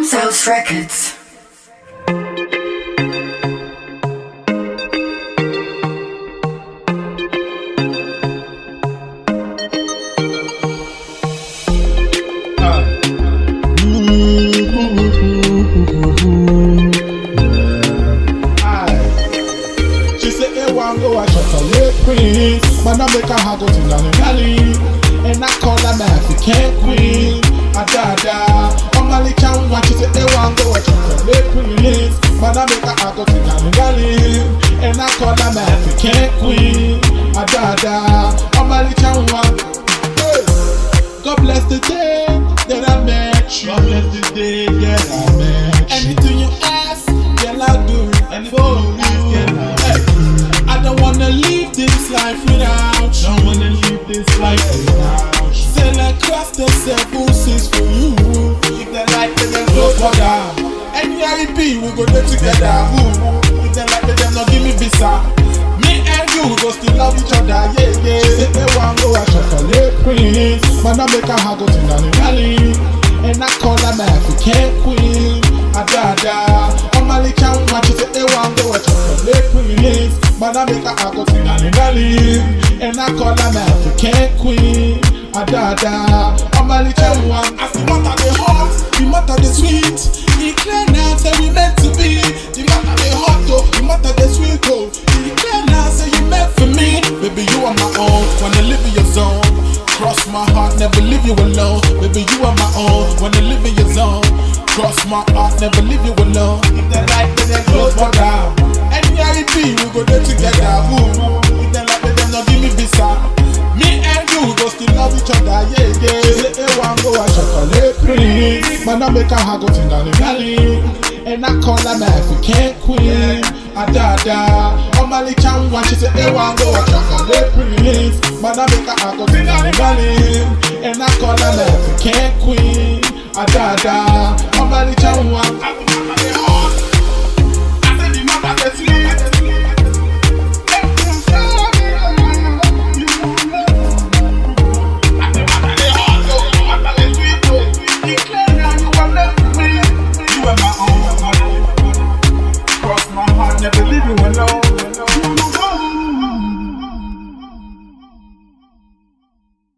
House Records. She say, hey, one go a chocolate prince. Man, I make her hug out in the valley. And I call her my African queen. Adada, I'm a little one. She say, hey, one go a chocolate prince. Man, I make her hug out in the valley. And I call her my African queen. Adada, I'm a little one. Hey. God bless the day that I met you. God bless the day that I met you. Anything you ask, girl, I'll do it. And for you, I don't wanna live this life without you. Don't wanna live this life without you. Sail across the seven seas for you. If they like it, then go for that. Anywhere it be, we go there together. If they like it, then not give me visa. Me and you, we go still love each other. Yeah, yeah. She said they want go a chocolate prince. Man, I make her hug out in the valley. And I call her my African queen. Adada, I'm a little one. She said they want go a chocolate prince. Man, I make her hug out in the valley. And I call her my African queen. Adada, I'm a little one. As the matter they hot, the matter they sweet. It clear now, say we meant to be. The matter they hot though, the matter they sweet though. It clear now, say you meant for me. Baby, you are my own, wanna live in your zone. Cross my heart, never leave you alone. Baby, you are my own, wanna live in your zone. Cross my heart, never leave you alone. If they like it, then close my down. Anywhere it be, we go there together. If they like it, then not give me visa. Me and you, we go still love each other. Yeah, yeah. She say, hey, one go a chocolate prince. Man, I make her hug out in the valley. And I call her my African queen. Adada, I'm a little one. She say, hey, one go a chocolate prince. Man, I make her hug out in the valley. And I call her my African queen. Adada, I'm a little one.